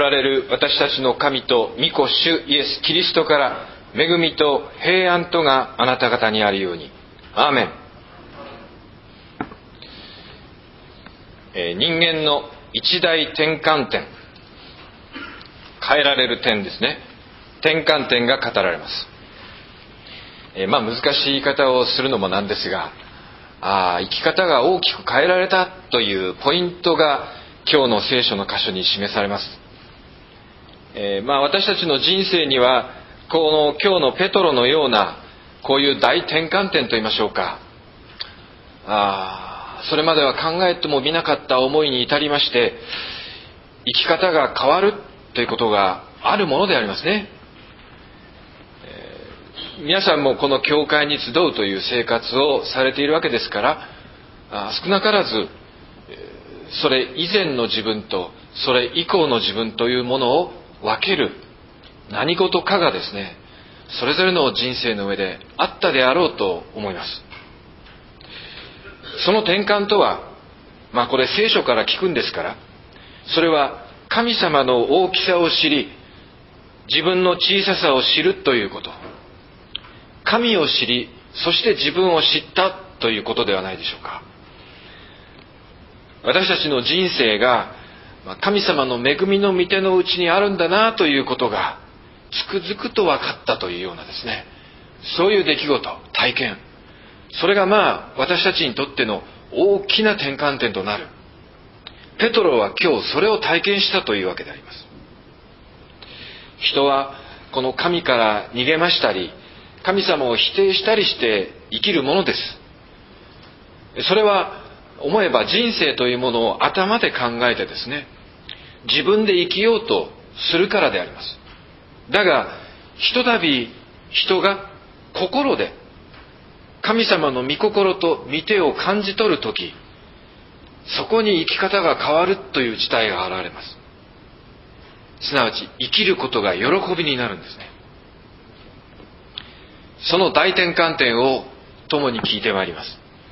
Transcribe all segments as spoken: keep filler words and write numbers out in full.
られる私たちの神と御子主イエス・キリストから恵みと平安とがあなた方にあるように。アーメン。えー、人間の一大転換点、変えられる点ですね。転換点が語られます。えー、まあ難しい言い方をするのもなんですが、あ生き方が大きく変えられたというポイントが今日の聖書の箇所に示されます。えー、まあ私たちの人生にはこの今日のペトロのようなこういう大転換点といいましょうか、あそれまでは考えてもみなかった思いに至りまして生き方が変わるということがあるものでありますね。えー、皆さんもこの教会に集うという生活をされているわけですから、あ少なからずそれ以前の自分とそれ以降の自分というものを分ける何事かがですね、それぞれの人生の上であったであろうと思います。その転換とは、まあこれ聖書から聞くんですから、それは神様の大きさを知り、自分の小ささを知るということ。神を知り、そして自分を知ったということではないでしょうか。私たちの人生が神様の恵みの御手のうちにあるんだなということがつくづくと分かったというようなですね、そういう出来事、体験、それがまあ私たちにとっての大きな転換点となる。ペトロは今日それを体験したというわけであります。人はこの神から逃げましたり、神様を否定したりして生きるものです。それは思えば人生というものを頭で考えてですね、自分で生きようとするからであります。だがひとたび人が心で神様の御心と御手を感じ取るとき、そこに生き方が変わるという事態が現れます。すなわち生きることが喜びになるんですね。その大転換点を共に聞いてまいります。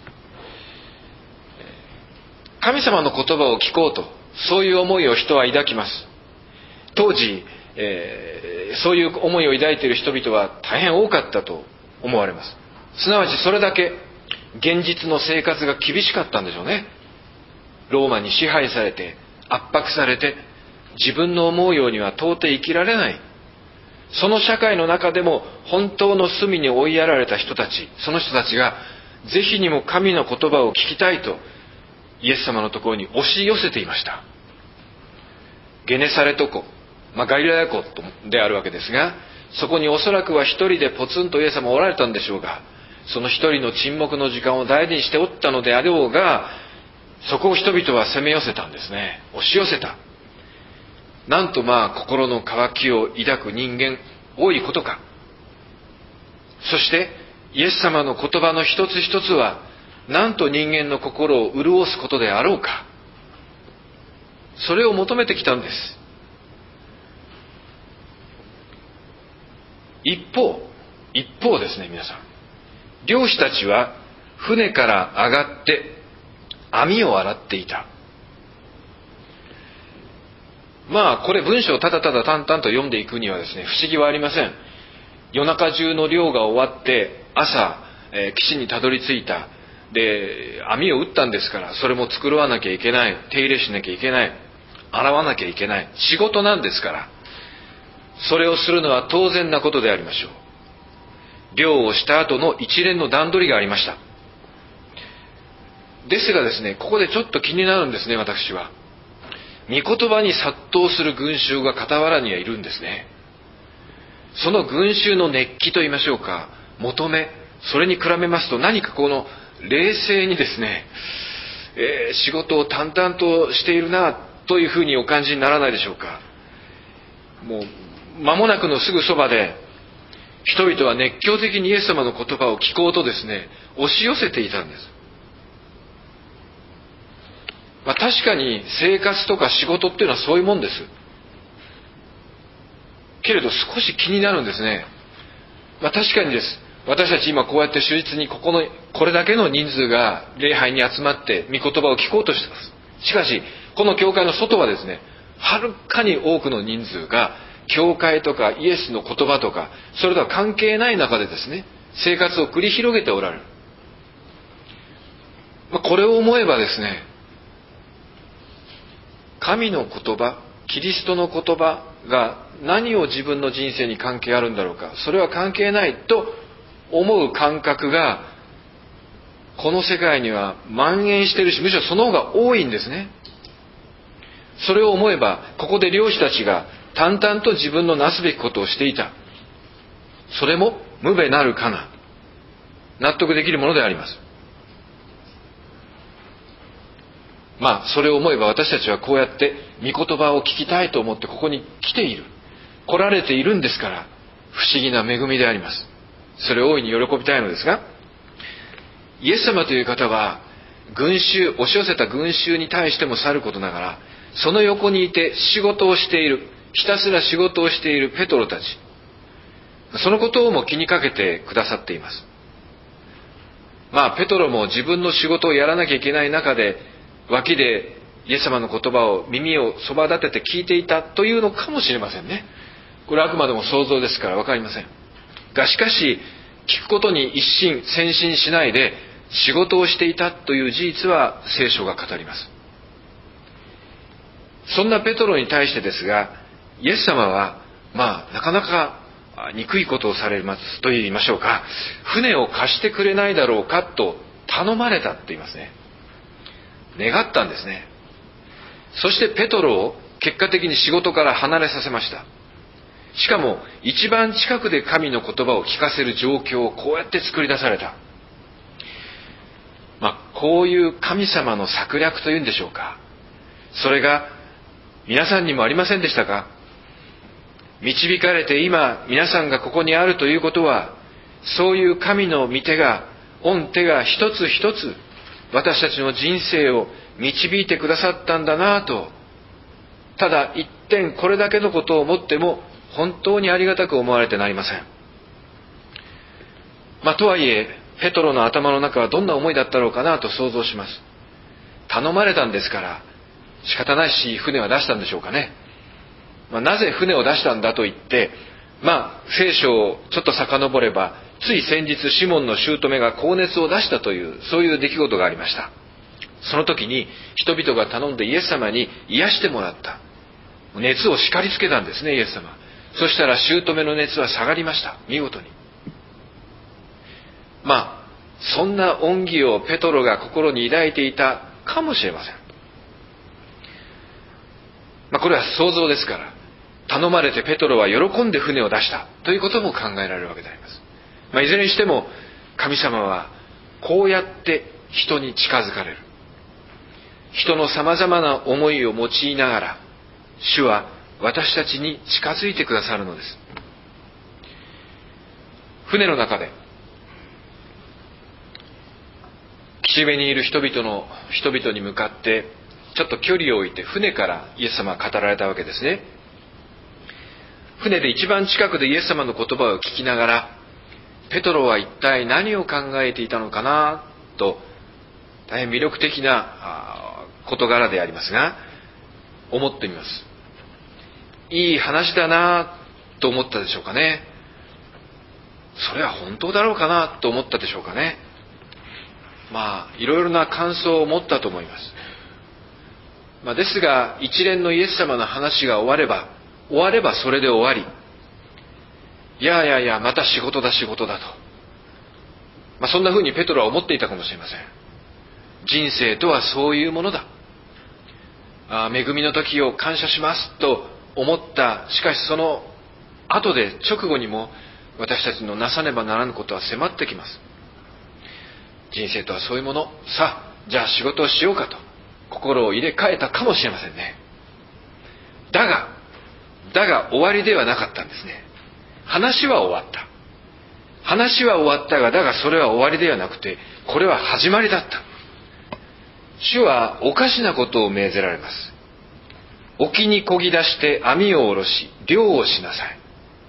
神様の言葉を聞こうと、そういう思いを人は抱きます。当時、えー、そういう思いを抱いている人々は大変多かったと思われます。すなわちそれだけ現実の生活が厳しかったんでしょうね。ローマに支配されて圧迫されて自分の思うようには到底生きられない、その社会の中でも本当の隅に追いやられた人たち、その人たちがぜひにも神の言葉を聞きたいとイエス様のところに押し寄せていました。ゲネサレト湖、まあ、ガリラヤ湖であるわけですが、そこにおそらくは一人でポツンとイエス様おられたんでしょうが、その一人の沈黙の時間を大事にしておったのであろうが、そこを人々は攻め寄せたんですね。押し寄せた。なんとまあ心の渇きを抱く人間多いことか。そしてイエス様の言葉の一つ一つはなんと人間の心を潤すことであろうか。それを求めてきたんです。一方、一方ですね、皆さん。漁師たちは船から上がって網を洗っていた。まあこれ文章をただただ淡々と読んでいくにはですね、不思議はありません。夜中中の漁が終わって朝、えー、岸にたどり着いた。で網を打ったんですから、それも作らなきゃいけない、手入れしなきゃいけない、洗わなきゃいけない、仕事なんですから、それをするのは当然なことでありましょう。漁をした後の一連の段取りがありました。ですがですね、ここでちょっと気になるんですね、私は。御言葉に殺到する群衆が傍らにはいるんですね。その群衆の熱気と言いましょうか、求め、それに比べますと何かこの冷静にですね、えー、仕事を淡々としているなというふうにお感じにならないでしょうか。もう間もなくのすぐそばで人々は熱狂的にイエス様の言葉を聞こうとですね、押し寄せていたんです。まあ、確かに生活とか仕事っていうのはそういうもんです。けれど少し気になるんですね。まあ、確かにです。私たち今こうやって手術にここのこれだけの人数が礼拝に集まって御言葉を聞こうとしています。しかしこの教会の外はですね、 はるかに多くの人数が教会とかイエスの言葉とかそれとは関係ない中でですね、生活を繰り広げておられる。これを思えばですね、神の言葉、キリストの言葉が何を自分の人生に関係あるんだろうか、それは関係ないと思う感覚がこの世界には蔓延しているし、むしろその方が多いんですね。それを思えば、ここで漁師たちが淡々と自分のなすべきことをしていた。それも無べなるかな。納得できるものであります。まあ、それを思えば私たちはこうやって御言葉を聞きたいと思ってここに来ている。来られているんですから、不思議な恵みであります。それを大いに喜びたいのですが、イエス様という方は、群衆、押し寄せた群衆に対してもさることながら、その横にいて仕事をしている、ひたすら仕事をしているペトロたち、そのことをも気にかけてくださっています。まあペトロも自分の仕事をやらなきゃいけない中で、脇でイエス様の言葉を耳をそば立てて聞いていたというのかもしれませんね。これはあくまでも想像ですから分かりませんが、しかし聞くことに一心専心しないで仕事をしていたという事実は聖書が語ります。そんなペトロに対してですが、イエス様はまあなかなか憎いことをされますと言いましょうか、船を貸してくれないだろうかと頼まれたって言いますね。願ったんですね。そしてペトロを結果的に仕事から離れさせました。しかも一番近くで神の言葉を聞かせる状況をこうやって作り出された。まあこういう神様の策略というんでしょうか、それが皆さんにもありませんでしたか？導かれて今皆さんがここにあるということは、そういう神の御手が、御手が一つ一つ私たちの人生を導いてくださったんだなと、ただ一点これだけのことを思っても本当にありがたく思われてなりません。まあとはいえペトロの頭の中はどんな思いだったろうかなと想像します。頼まれたんですから仕方ないし船は出したんでしょうかね。まあ、なぜ船を出したんだと言って、まあ聖書をちょっと遡れば、つい先日シモンの姑が高熱を出したというそういう出来事がありました。その時に人々が頼んでイエス様に癒してもらった。熱を叱りつけたんですね、イエス様。そしたら姑の熱は下がりました、見事に。まあそんな恩義をペトロが心に抱いていたかもしれません。まあこれは想像ですから、頼まれてペトロは喜んで船を出したということも考えられるわけであります。まあ、いずれにしても神様はこうやって人に近づかれる。人のさまざまな思いを用いながら主は私たちに近づいてくださるのです。船の中で岸辺にいる人々の人々に向かってちょっと距離を置いて船からイエス様は語られたわけですね。船で一番近くでイエス様の言葉を聞きながら、ペトロは一体何を考えていたのかなと、大変魅力的な事柄でありますが、思ってみます。いい話だなと思ったでしょうかね。それは本当だろうかなと思ったでしょうかね。まあいろいろな感想を持ったと思います。まあ、ですが一連のイエス様の話が終われば終わればそれで終わり、いやいやいやまた仕事だ仕事だと、まあ、そんなふうにペトロは思っていたかもしれません。人生とはそういうものだ、あ恵みの時を感謝しますと思った。しかしその後で直後にも私たちのなさねばならぬことは迫ってきます。人生とはそういうもの、さあじゃあ仕事をしようかと心を入れ替えたかもしれませんね。だがだが終わりではなかったんですね。話は終わった。話は終わったが、だがそれは終わりではなくて、これは始まりだった。主はおかしなことを命ぜられます。沖に漕ぎ出して網を下ろし、漁をしなさい。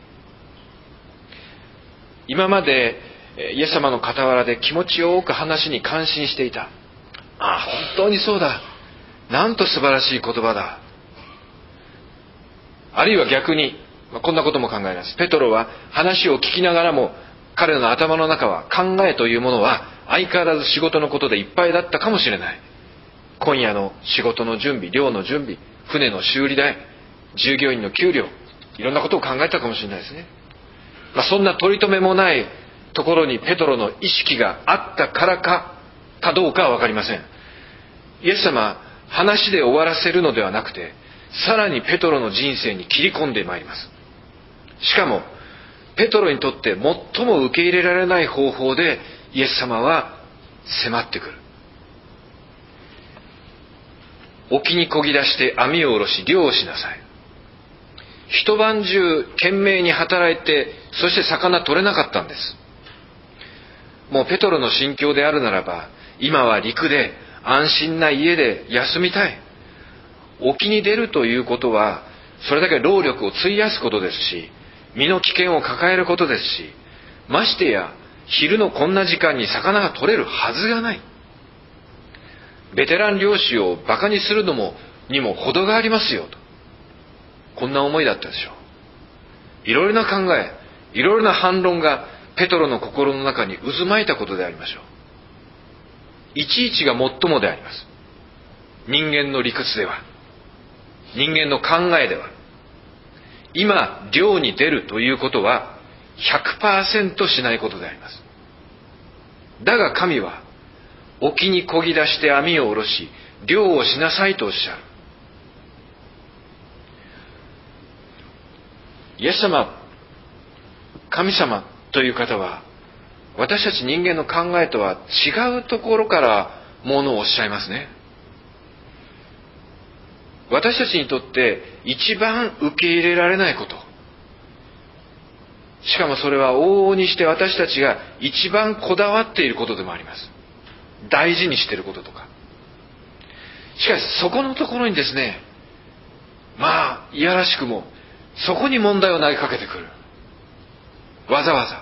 今までイエス様の傍らで気持ちよく話に感心していた。ああ、本当にそうだ。なんと素晴らしい言葉だ。 あるいは逆に、まあ、こんなことも考えます。ペトロは話を聞きながらも、彼の頭の中は考えというものは相変わらず仕事のことでいっぱいだったかもしれない。今夜の仕事の準備、漁の準備、船の修理代、従業員の給料、いろんなことを考えたかもしれないですね。まあ、そんな取り留めもないところにペトロの意識があったからかかどうかは分かりません。イエス様は話で終わらせるのではなくて、さらにペトロの人生に切り込んでまいります。しかもペトロにとって最も受け入れられない方法でイエス様は迫ってくる。沖に漕ぎ出して網を下ろし漁をしなさい。一晩中懸命に働いて、そして魚取れなかったんです。もうペトロの心境であるならば、今は陸で安心な家で休みたい。沖に出るということはそれだけ労力を費やすことですし、身の危険を抱えることですし、ましてや昼のこんな時間に魚が取れるはずがない。ベテラン漁師をバカにするのもにも程がありますよと、こんな思いだったでしょう。いろいろな考え、いろいろな反論がペトロの心の中に渦巻いたことでありましょう。いちいちが最もであります。人間の理屈では、人間の考えでは、今漁に出るということは ひゃくパーセント しないことであります。だが神は沖に漕ぎ出して網を下ろし漁をしなさいとおっしゃる。イエス様、神様という方は私たち人間の考えとは違うところからものをおっしゃいますね。私たちにとって一番受け入れられないこと、しかもそれは往々にして私たちが一番こだわっていることでもあります。大事にしていることとか。しかしそこのところにですね、まあいやらしくもそこに問題を投げかけてくる。わざわざ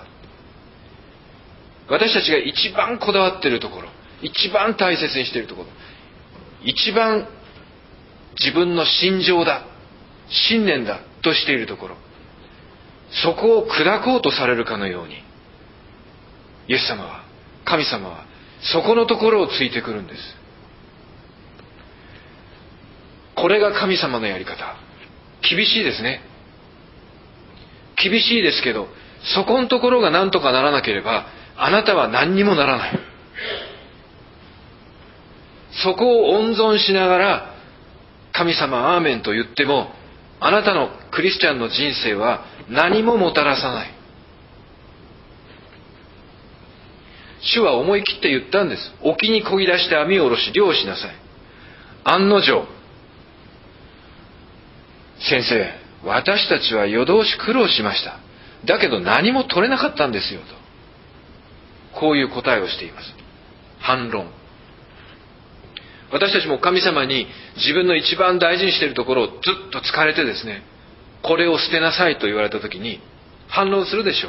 私たちが一番こだわっているところ、一番大切にしているところ、一番自分の信条だ、信念だとしているところ、そこを砕こうとされるかのように、イエス様は、神様はそこのところをついてくるんです。これが神様のやり方。厳しいですね。厳しいですけど、そこのところが何とかならなければあなたは何にもならない。そこを温存しながら神様アーメンと言っても、あなたのクリスチャンの人生は何ももたらさない。主は思い切って言ったんです。沖に漕ぎ出して網を下ろし漁をしなさい。案の定、先生、私たちは夜通し苦労しました。だけど何も取れなかったんですよと、こういう答えをしています。反論。私たちも神様に自分の一番大事にしているところをずっと疲れてですね、これを捨てなさいと言われたときに反論するでしょう。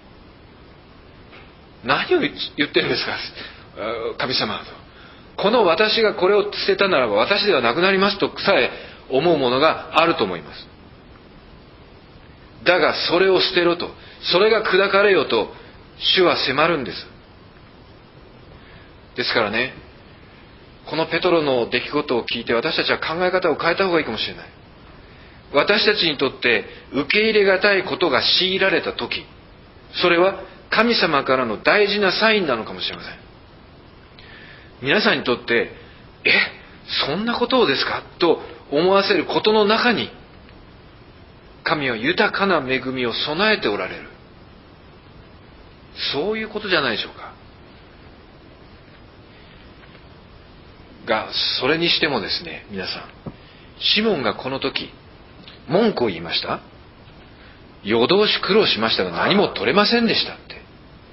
何を言ってるんですか神様と。この私がこれを捨てたならば私ではなくなりますとさえ思うものがあると思います。だがそれを捨てろと、それが砕かれよと主は迫るんです。ですからね、このペトロの出来事を聞いて私たちは考え方を変えた方がいいかもしれない。私たちにとって受け入れがたいことが強いられた時、それは神様からの大事なサインなのかもしれません。皆さんにとってえ、そんなことをですかと思わせることの中に神は豊かな恵みを備えておられる、そういうことじゃないでしょうか。が、それにしてもですね、皆さん、シモンがこの時文句を言いました。夜通し苦労しましたが何も取れませんでしたって。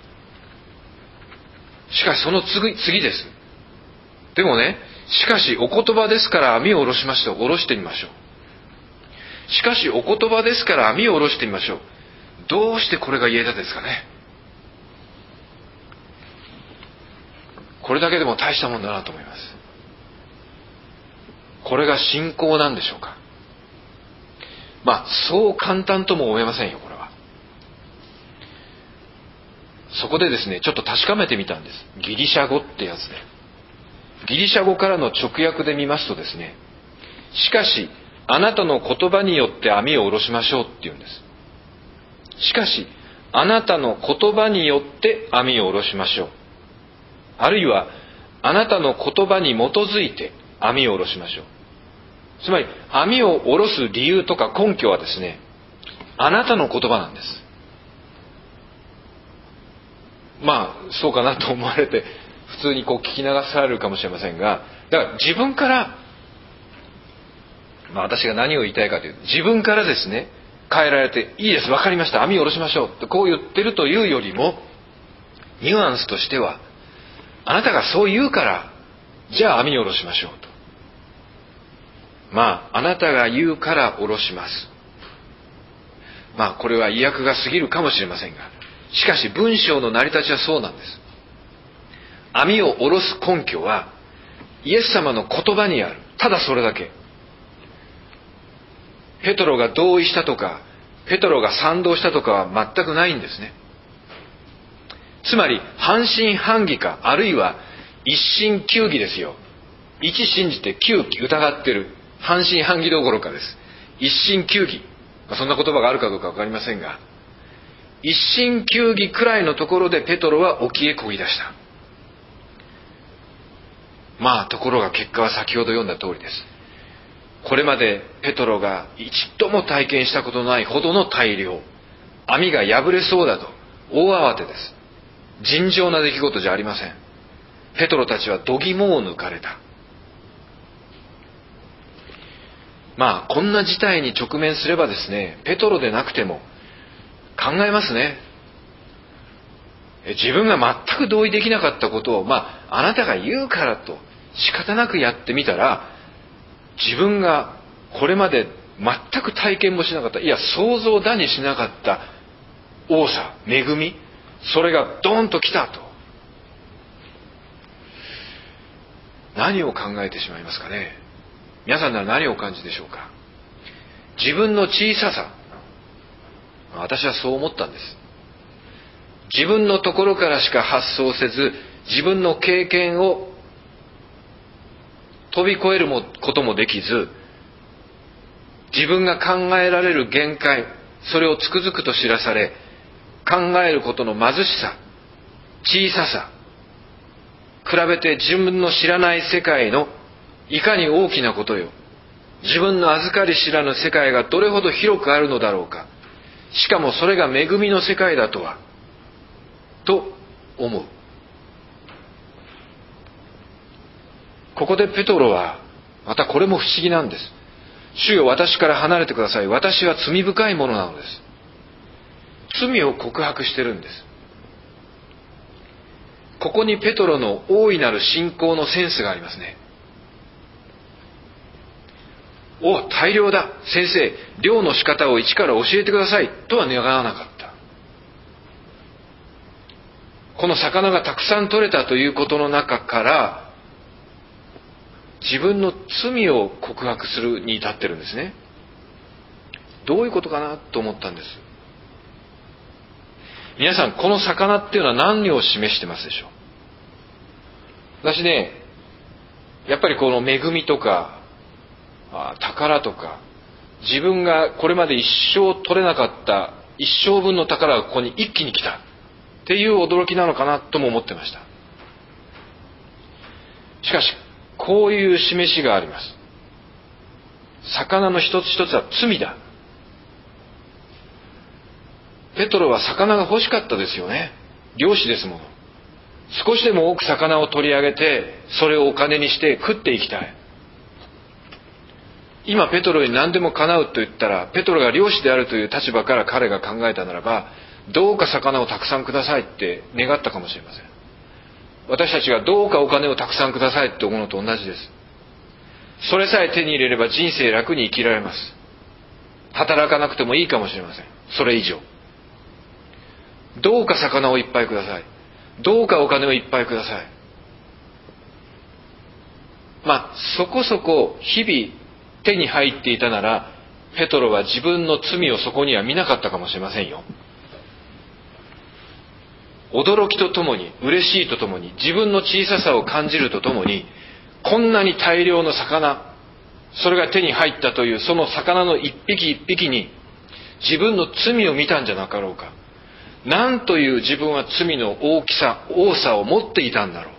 しかしその次、次です。でもね、しかしお言葉ですから網を下ろしましょう。下ろしてみましょう。しかしお言葉ですから網を下ろしてみましょう。どうしてこれが言えたですかね。これだけでも大したもんだなと思います。これが信仰なんでしょうか。 まあそう簡単とも思えませんよ、これは。そこでですね、ちょっと確かめてみたんです。ギリシャ語ってやつで。ギリシャ語からの直訳で見ますとですね、しかしあなたの言葉によって網を下ろしましょうって言うんです。しかしあなたの言葉によって網を下ろしましょう。あるいはあなたの言葉に基づいて網を下ろしましょう。つまり網を下ろす理由とか根拠はですね、あなたの言葉なんです。まあそうかなと思われて普通にこう聞き流されるかもしれませんが、だから自分から、まあ、私が何を言いたいかというと、自分からですね変えられて、いいです、分かりました、網を下ろしましょうってこう言ってるというよりも、ニュアンスとしては、あなたがそう言うからじゃあ網を下ろしましょうと。まああなたが言うから下ろします。まあこれは意訳が過ぎるかもしれませんが、しかし文章の成り立ちはそうなんです。網を下ろす根拠はイエス様の言葉にある。ただそれだけ。ペトロが同意したとか、ペトロが賛同したとかは全くないんですね。つまり半信半疑か、あるいは一信九疑ですよ。一信じて九疑ってる。半信半疑どころかです。一信九疑、まあ、そんな言葉があるかどうか分かりませんが、一信九疑くらいのところでペトロは沖へ漕ぎ出した。まあところが結果は先ほど読んだ通りです。これまでペトロが一度も体験したことのないほどの大漁、網が破れそうだと大慌てです。尋常な出来事じゃありません。ペトロたちは度肝を抜かれた。まあこんな事態に直面すればですね、ペトロでなくても考えますね。自分が全く同意できなかったことを、まああなたが言うからと仕方なくやってみたら、自分がこれまで全く体験もしなかった、いや想像だにしなかった多さ、恵み、それがドーンと来たと。何を考えてしまいますかね。皆さんなら何をお感じでしょうか。自分の小ささ、私はそう思ったんです。自分のところからしか発想せず、自分の経験を飛び越えることもできず、自分が考えられる限界、それをつくづくと知らされ、考えることの貧しさ、小ささ、比べて自分の知らない世界のいかに大きなことよ、自分の預かり知らぬ世界がどれほど広くあるのだろうか、しかもそれが恵みの世界だとはと思う。ここでペトロはまたこれも不思議なんです。主よ、私から離れてください、私は罪深いものなのです。罪を告白してるんです。ここにペトロの大いなる信仰のセンスがありますね。お、大漁だ、先生、漁の仕方を一から教えてくださいとは願わなかった。この魚がたくさん取れたということの中から、自分の罪を告白するに至ってるんですね。どういうことかなと思ったんです。皆さん、この魚っていうのは何を示してますでしょう。私ね、やっぱりこの恵みとか宝とか、自分がこれまで一生取れなかった一生分の宝がここに一気に来たっていう驚きなのかなとも思ってました。しかしこういう示しがあります。魚の一つ一つは罪だ。ペトロは魚が欲しかったですよね。漁師ですもの。少しでも多く魚を取り上げて、それをお金にして食っていきたい。今ペトロに何でも叶うと言ったら、ペトロが漁師であるという立場から彼が考えたならば、どうか魚をたくさんくださいって願ったかもしれません。私たちがどうかお金をたくさんくださいって思うのと同じです。それさえ手に入れれば人生楽に生きられます。働かなくてもいいかもしれません。それ以上。どうか魚をいっぱいください。どうかお金をいっぱいください。まあそこそこ日々手に入っていたならペトロは自分の罪をそこには見なかったかもしれませんよ。驚きとともに、嬉しいとともに、自分の小ささを感じるとともに、こんなに大量の魚、それが手に入ったというその魚の一匹一匹に自分の罪を見たんじゃなかろうか。なんという自分は罪の大きさ、多さを持っていたんだろう。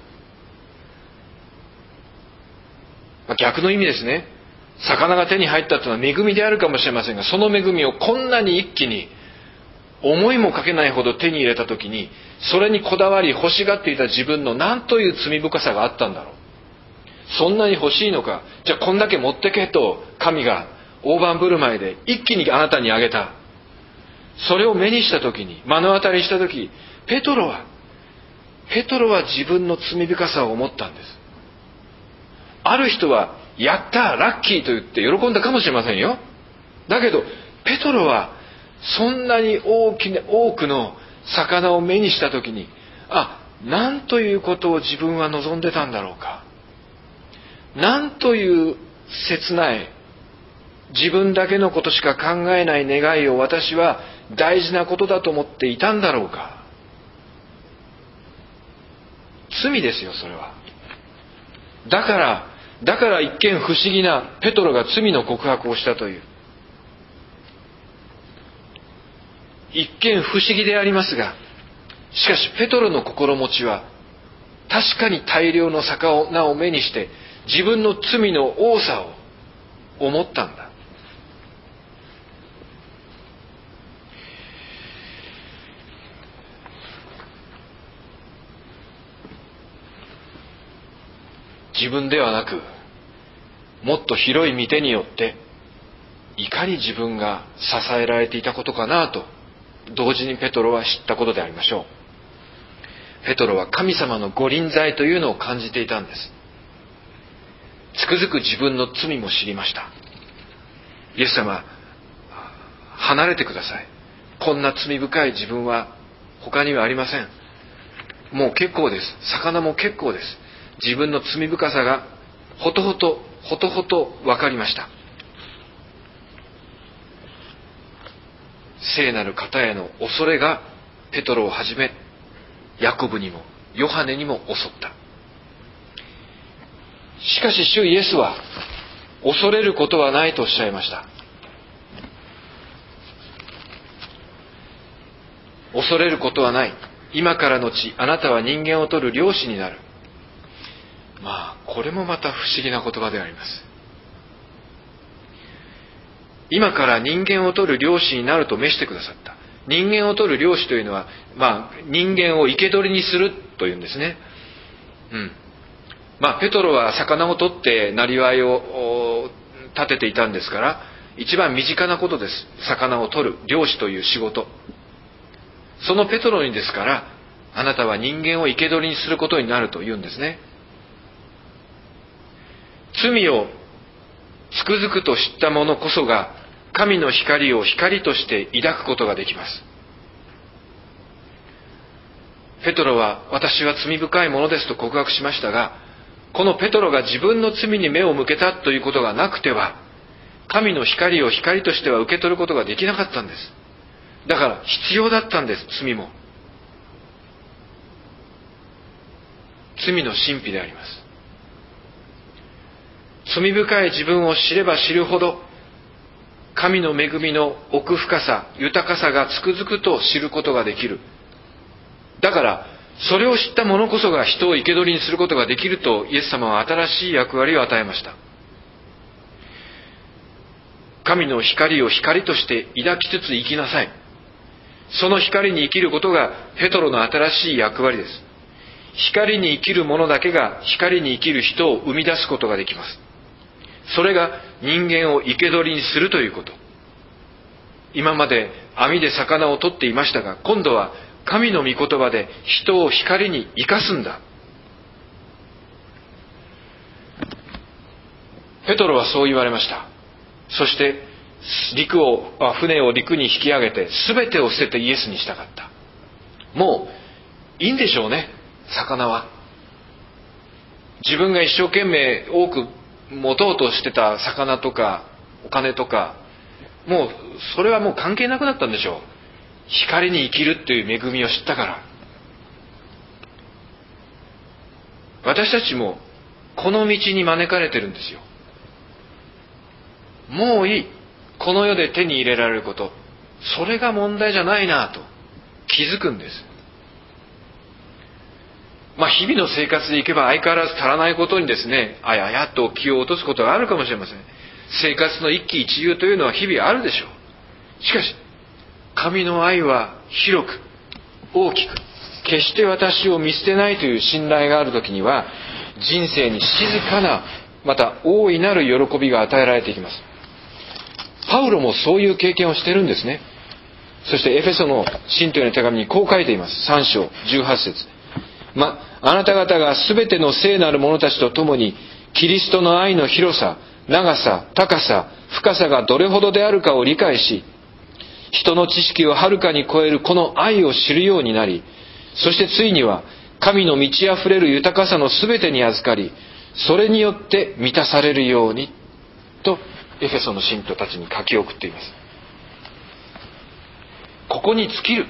まあ、逆の意味ですね。魚が手に入ったというのは恵みであるかもしれませんが、その恵みをこんなに一気に思いもかけないほど手に入れたときに、それにこだわり欲しがっていた自分の何という罪深さがあったんだろう。そんなに欲しいのか。じゃあこんだけ持ってけと神が大盤振る舞いで一気にあなたにあげた。それを目にしたときに、目の当たりしたとき、ペトロはペトロは自分の罪深さを思ったんです。ある人はやったーラッキーと言って喜んだかもしれませんよ。だけどペトロはそんなに大きな多くの魚を目にしたときに、あ、なんということを自分は望んでたんだろうか。なんという切ない自分だけのことしか考えない願いを私は大事なことだと思っていたんだろうか。罪ですよ、それは。だからだから一見不思議なペトロが罪の告白をしたという、一見不思議でありますが、しかしペトロの心持ちは確かに大量の魚を目にして自分の罪の多さを思ったんだ。自分ではなく、もっと広い御手によっていかに自分が支えられていたことかなと同時にペトロは知ったことでありましょう。ペトロは神様の御臨在というのを感じていたんです。つくづく自分の罪も知りました。イエス様、離れてください。こんな罪深い自分は他にはありません。もう結構です。魚も結構です。自分の罪深さがほとほとほとほと分かりました。聖なる方への恐れがペトロをはじめヤコブにもヨハネにも襲った。しかし主イエスは恐れることはないとおっしゃいました。恐れることはない。今からのちあなたは人間を取る漁師になる。まあこれもまた不思議な言葉であります。今から人間を取る漁師になると召してくださった。人間を取る漁師というのは、まあ人間を生け捕りにするというんですね。うん。まあペトロは魚を取ってなりわいを立てていたんですから、一番身近なことです。魚を取る漁師という仕事。そのペトロにですから、あなたは人間を生け捕りにすることになるというんですね。罪をつくづくと知った者こそが神の光を光として抱くことができます。ペトロは私は罪深いものですと告白しましたが、このペトロが自分の罪に目を向けたということがなくては、神の光を光としては受け取ることができなかったんです。だから必要だったんです。罪も罪の神秘であります。罪深い自分を知れば知るほど、神の恵みの奥深さ、豊かさがつくづくと知ることができる。だからそれを知った者こそが人を生け捕りにすることができるとイエス様は新しい役割を与えました。神の光を光として抱きつつ生きなさい。その光に生きることがペトロの新しい役割です。光に生きる者だけが光に生きる人を生み出すことができます。それが人間を生け捕りにするということ。今まで網で魚を取っていましたが、今度は神の御言葉で人を光に生かすんだ。ペトロはそう言われました。そして陸を船を陸に引き上げて全てを捨ててイエスに従った。もういいんでしょうね、魚は。自分が一生懸命多く持とうとしてた魚とかお金とかもうそれはもう関係なくなったんでしょう。光に生きるという恵みを知ったから。私たちもこの道に招かれてるんですよ。もういい、この世で手に入れられること、それが問題じゃないなと気づくんです。まあ日々の生活でいけば相変わらず足らないことにですね、あややっと気を落とすことがあるかもしれません。生活の一喜一憂というのは日々あるでしょう。しかし神の愛は広く大きく、決して私を見捨てないという信頼があるときには、人生に静かな、また大いなる喜びが与えられていきます。パウロもそういう経験をしてるんですね。そしてエフェソの信徒への手紙にこう書いています。さん章じゅうはち節。ま、あなた方がすべての聖なる者たちと共にキリストの愛の広さ、長さ、高さ、深さがどれほどであるかを理解し、人の知識をはるかに超えるこの愛を知るようになり、そしてついには神の満ち溢れる豊かさのすべてに預かり、それによって満たされるようにとエフェソの信徒たちに書き送っています。ここに尽きる。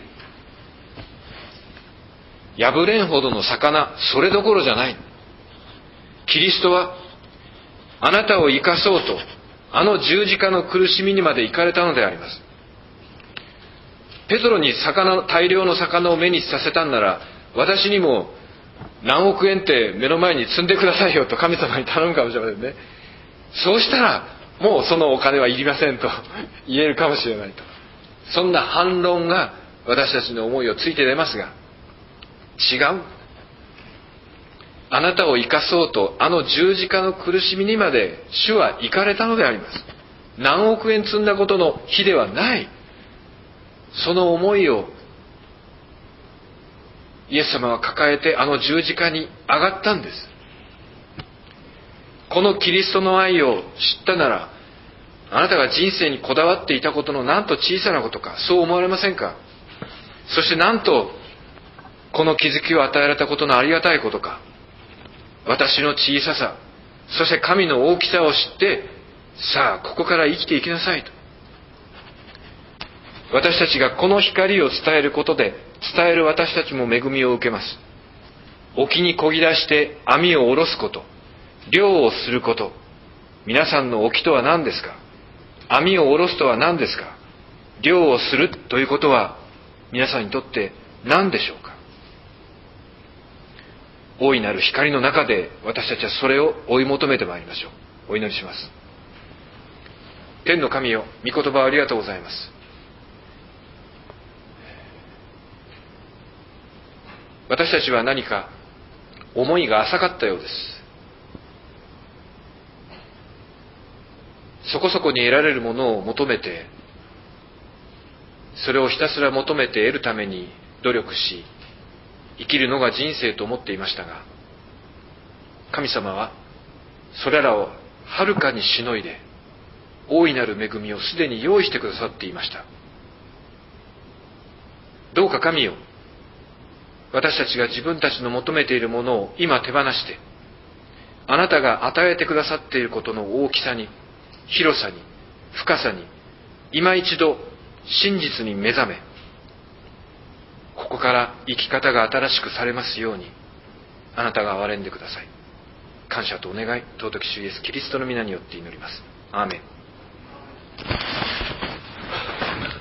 破れんほどの魚、それどころじゃない。キリストはあなたを生かそうと、あの十字架の苦しみにまで行かれたのであります。ペトロに魚、大量の魚を目にさせたんなら、私にも何億円って目の前に積んでくださいよと神様に頼むかもしれませんね。そうしたらもうそのお金はいりませんと言えるかもしれないと。そんな反論が私たちの思いをついて出ますが、違う。あなたを生かそうとあの十字架の苦しみにまで主は行かれたのであります。何億円積んだことの比ではない。その思いをイエス様は抱えてあの十字架に上がったんです。このキリストの愛を知ったなら、あなたが人生にこだわっていたことのなんと小さなことか、そう思われませんか？そしてなんとこの気づきを与えられたことのありがたいことか。私の小ささ、そして神の大きさを知って、さあここから生きていきなさいと。私たちがこの光を伝えることで、伝える私たちも恵みを受けます。沖に漕ぎ出して網を下ろすこと、漁をすること。皆さんの沖とは何ですか？網を下ろすとは何ですか？漁をするということは皆さんにとって何でしょうか？大いなる光の中で私たちはそれを追い求めてまいりましょう。お祈りします。天の神よ、御言葉をありがとうございます。私たちは何か思いが浅かったようです。そこそこに得られるものを求めて、それをひたすら求めて得るために努力し、生きるのが人生と思っていましたが、神様はそれらをはるかにしのいで、大いなる恵みをすでに用意してくださっていました。どうか神よ、私たちが自分たちの求めているものを今手放して、あなたが与えてくださっていることの大きさに、広さに、深さに、今一度真実に目覚め、ここから生き方が新しくされますように、あなたが憐れんでください。感謝とお願い、尊き主イエスキリストの皆によって祈ります。アーメン。